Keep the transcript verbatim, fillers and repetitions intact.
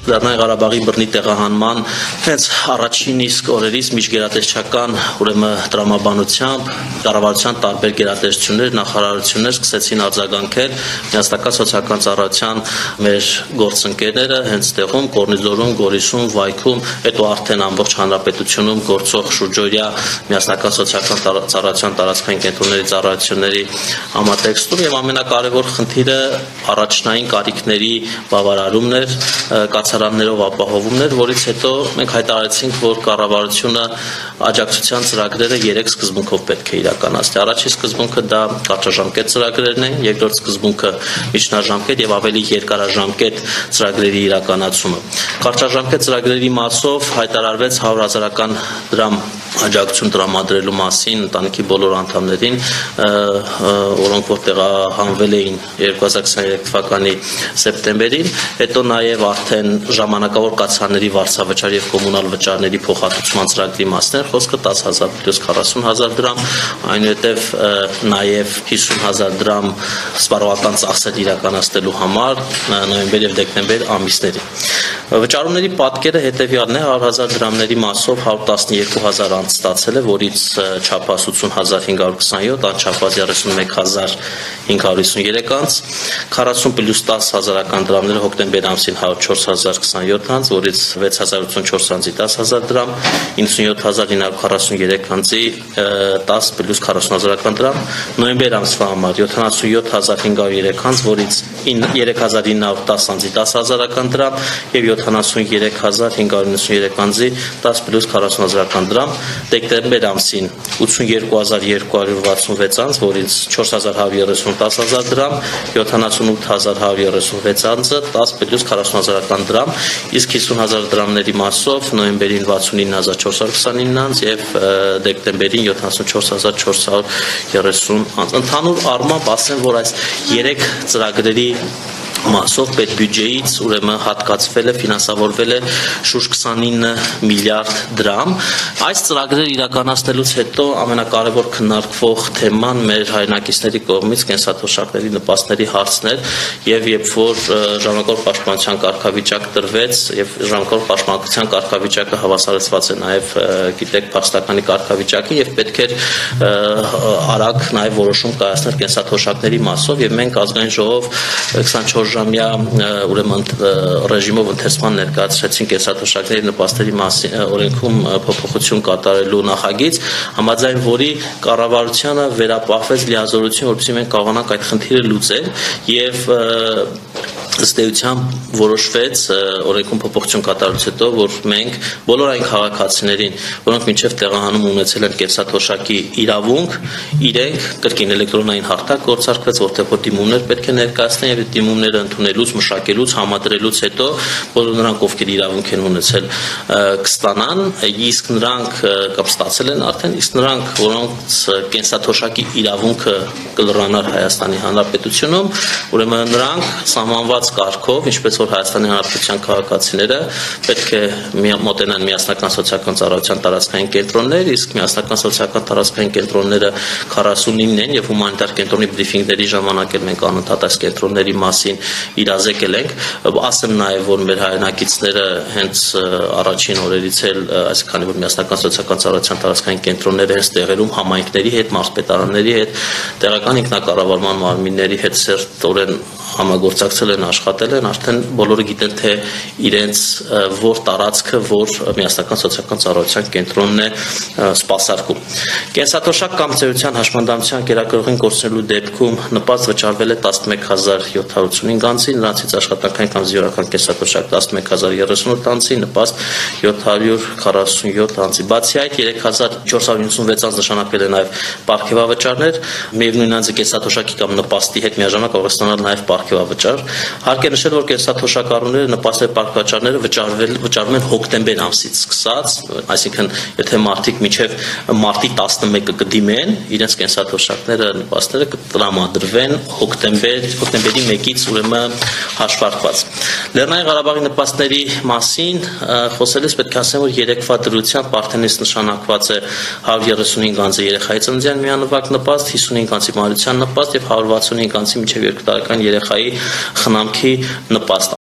Լեռնային Ղարաբաղի բռնի տեղահանման հենց առաջին իսկ օրերից միջգերատեսչական ուրեմն տրամաբանությամբ կառավարության տարբեր գերատեսչություններ, նախարարություններ սկսեցին արձագանքել միասնական սոցիալական ծառայության մեր գործընկերները հենց տեղում Կորնիձորում, Գորիսում, Վայքում, հետո արդեն ամբողջ հանրապետությունում գործող շուրջօրյա միասնական սոցիալական ծառայության տարածքային կենտրոնների ծառայությունների համատեքստում եւ ամենակարևոր խնդիրը առաջնային կարիքների բավարարումն էր, կացարաններով ապահովումներ, որից հետո մենք հայտարարեցինք, որ կառավարությունը աջակցության ծրագրերը երեք սկզբունքով պետք է իրականացնի։ Առաջին սկզբունքը դա կարճաժամկետ ծրագրերն են, երկրորդ սկզբունքը միջնաժամկետ եւ ավելի երկարաժամկետ ծրագրերի իրականացումը։ Կարճաժամկետ ծրագրերի մասով հայտարարվեց հարյուր հազարական դրամ աջակցություն տրամադրելու մասին ընտանիքի բոլոր անդամներին, որոնք որ տեղահանվել էին երկու հազար քսաներեք թվականի սեպտեմբերին, հետո նաև արդեն ժամանակավոր կացարանների վարձավճար եւ կոմունալ վճարների փոխհատուցման ծրագրի մասներ, խոսքը տասը հազար պլյուս քառասուն հազար դրամ, այնուհետև նաև հիսուն հազար դրամ սպառողական ծախսեր իրականացնելու համար նոյեմբեր եւ դեկտեմբեր ամիսներին։ Վճարումների պատկերը հետևյալն է, հարյուր հազար դրամների մասով հարյուր տասնյոթ հազար անց ստացել է, որից չափած ութուն հազար հինգ հարյուր քսաներորդ, անչափած երեսունմեկ հազար հինգ հարյուր հիսուներեք անց, քառասուն պլյուս տասը հազարական դրամները հոկտեմբեր ամսին հարյուր չորս հազար քսաներորդ անց, որից վեց հազար ութսունչորս անձի տասը հազար դրամ, իննսունյոթ հազար հինգ հարյուր քառասուներեք անձի տասը պլյուս քառասուն հազարական դրամ, նոյեմբեր ամսվա համար յոթանասունյոթ հազար հինգ հարյուր երեք անձ, որից երեք հազար ինը հարյուր տասը անձի տասը հազարական դրամ եւ յոթանասուներեք հազար հինգ հարյուր նվեցուններեք անձի տասը պլյուս քառասուն հազարական դրամ, դեկտեմբեր ամսին ութսունյոթ հազար երկու հարյուր վաթսունվեց անձ, որից չորս հազար հարյուր երեսուն տասը հազար դրամ, յոթանասունութ հազար հարյուր երեսունվեց անձը տասը պլյուս քառասուն հազարական դրամ, իսկ հիսուն հազար դրամների մասով նոյեմբերին վաթսունինը հազար չորս հարյուր քսանինը անձ եւ դեկտեմբերին յոթանասունչորս հազար չորս հարյուր երեսուն անձ։ Ընդհանուր առմամբ ասեմ, որ այս երեք ծրագրերի մասով պետբյուջեից ուրեմն հատկացվել է, ֆինանսավորվել է շուրջ քսանինը միլիարդ դրամ։ Այս ծրագրերը իրականացնելուց հետո ամենակարևոր քննարկվող թեման մեր հայրենակիցների կողմից կենսաթոշակների նպաստների հարցն էր, եւ երբ որ ժամանակավոր պաշտպանության կարգավիճակ տրվեց եւ ժամանակավոր պաշտպանության կարգավիճակը հավասարեցված է նաեւ գիտեք փաստականի կարգավիճակի եւ պետք էր արագ նաեւ որոշում կայացնել կենսաթոշակների մասով եւ մենք ազգային ժողով քսանչորս ժամյա ուրեմն ռեժիմով ընթերցման ներկայացրեցին կենսաթոշակների նպաստերի մասին օրենքում փոփոխություն կատարելու նախագիծ, համաձայն որի կառավարությանը վերապահվեց լիազորություն, որպեսզի մենք կարողանանք այդ խնդիրը լուծել եւ ըստ էության որոշվեց օրենքում փոփոխություն կատարելուց հետո, որ մենք բոլոր այն քաղաքացիներին, որոնք մինչև տեղահանում ունեցել են կենսաթոշակի իրավունք, իրենք կրկին էլեկտրոնային հարթակ գործարկվեց, որտեղ որ դիմումներ պետք է ներկայացնեն եւ դիմումները ընդունելուց, մշակելուց, համադրելուց հետո բոլոր նրանք, ովքեր իրավունք են ունեցել, կստանան, իսկ նրանք կամ ստացել են արդեն, իսկ նրանք, որոնց կենսաթոշակի իրավունքը կլրանար Հայաստանի Հանրապետությունում, ուրեմն նրանք սահմանված կարգով, ինչպես որ Հայաստանի Հանրապետության քաղաքացիները պետք է մոտենան միասնական սոցիալական ծառայության տարածքային կենտրոններ, իսկ միասնական սոցիալական տարածքային կենտրոնները քառասունինն են եւ հումանիտար կենտրոնի բրիֆինգների ժամանակ էլ մենք անընդհատ այս կենտրոնների մասին իրազեկել ենք, ասեմ նաեւ, որ մեր հայրենակիցները հենց առաջին օրերից էլ, այսինքն որ միասնական սոցիալական ծառայության տարածքային կենտրոնները հենց տեղերում համայնքների հետ, մարզպետարանների հետ, տեղական ինքնակառավարման մարմինների հետ սերտորեն համագործակցել են, աշխատել են, արդեն բոլորը գիտեն, թե իրենց որ տարածքը, որ միասնական սոցիալական ծառայության կենտրոնն է սպասարկում։ Կենսաթոշակ կամ ծերության հաշմանդամության կերակրողին կորցնելու դեպքում նպաստ վճարվել է տասնմեկ հազար յոթ հարյուր ութսունհինգ անձի, նրանցից աշխատանքային կամ զինվորական կենսաթոշակ տասնմեկ հազար երեսունութ անձի, նպաստ յոթ հարյուր քառասունյոթ անձի։ Բացի այդ երեք հազար չորս հարյուր նվեցունվեց անձ նշանակվել է նաև պարգևավճարներ, միևնույն անձը կենսաթոշակի կամ նպաստի հետ միաժամանակ կարող է ստանալ նաև պարգևավճար։ Հարկ է նշել, որ կենսաթոշակառուները նպաստել պարգևավճարները վճարվել վճարվում են հոկտեմբեր ամսից սկսած, այսինքն եթե մարդիկ մինչև մարտի տասնմեկը կդիմեն, իրենց կենսաթոշակները նպաստները կտրամադրվեն հոկտեմբեր հոկտեմբերի մեկից ուրեմն հաշվարկված։ Լեռնային Ղարաբաղի նպաստների մասին խոսելիս պետք է ասեմ, որ երեկվա դրությամբ արդեն իսկ նշանակված է հարյուր երեսունհինգ անձի երեխայի ծննդյան միանվագ նպաստ, հիսունհինգ անձի մահացության նպաստ եւ հարյուր վաթսունհինգ անձի մինչև երկու տարեկան երեխայի խնամքի նպաստ։